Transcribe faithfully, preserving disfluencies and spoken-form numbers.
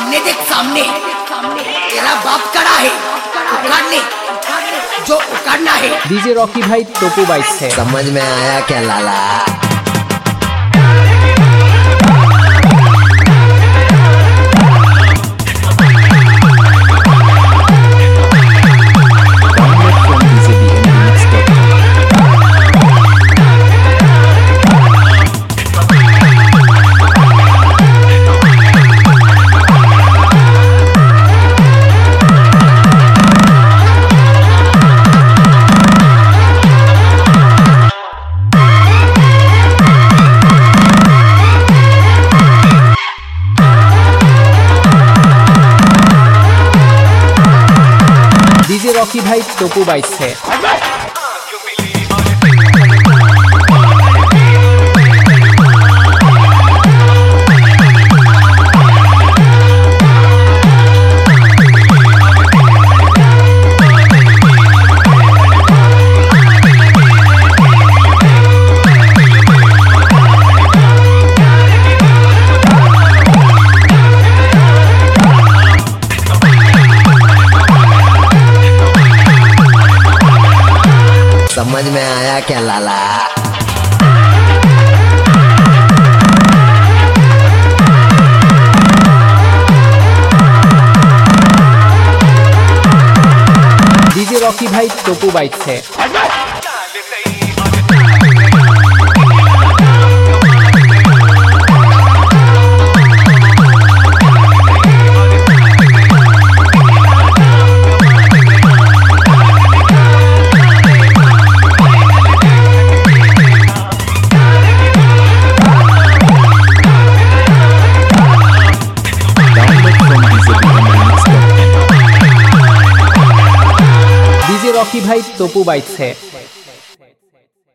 सामने देख सामने तेरा बाप खड़ा है उखाड़ने जो उखाड़ना है। डीजे रॉकी भाई टोपू बाइक से। समझ में आया क्या लाला? डीजे रॉकी भाई टोपू बाइक से। समझ में आया क्या लाला? डीजे रॉकी भाई टोपू बाइक से। डीजे रॉकी भाई टोपू बाइक से।